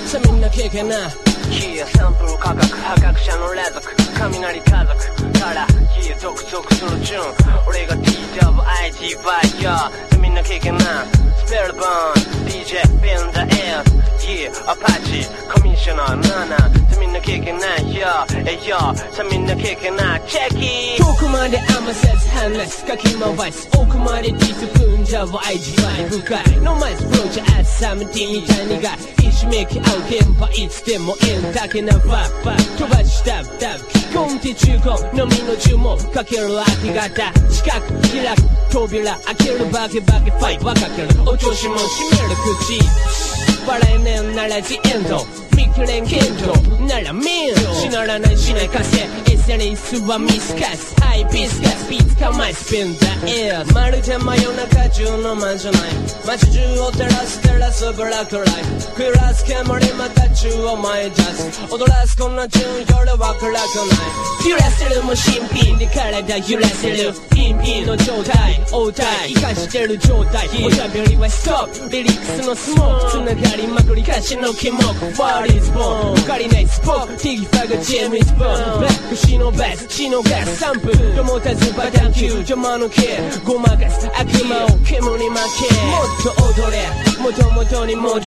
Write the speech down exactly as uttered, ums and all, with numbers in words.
さあみんな経験なキーサンプル価格破格者の連続雷家族からキー続々するチューン俺が ティーダブリューアイティー バイヤーさあみんな経験なスペルバーン ディージェー ビンダエースYeah, Apache, Commissioner, Nana さあみんな経験ない Yeah, hey yo さあみんな経験ない Check it 遠くまで甘せず話すかき回す奥までディスプーンじゃ愛知愛深い No man's approach at seventeen みたいにがひしめき合う現場いつでも縁だけなファッファッ飛ばしダブダブ基本手中古飲みの注文かける当て型近く開く扉開けるバケバケファイバかけるお調子も閉める口笑えねえならジエンド見切れん剣道ならミンしならないしないかせ エスエヌエス はミスカスハイビスカスビーツかまいスピンダエアまるで真夜中中のマンじゃない街中を照らす照らすブラックライトクラス煙また中を前出す踊らすこんなチューン夜は暗くない揺らせるも新品で体揺らせるピンピンの状態応対生かしてる状態おしゃべりはストップリリックスのスモークつながりまくり歌詞の気目What is born 抜かりないスポークティギファがジェミスボーンブラックシのベース血のガスサンプル持たずバタンキュー邪魔の毛ごまかす悪魔を煙に負けもっと踊れ元々に戻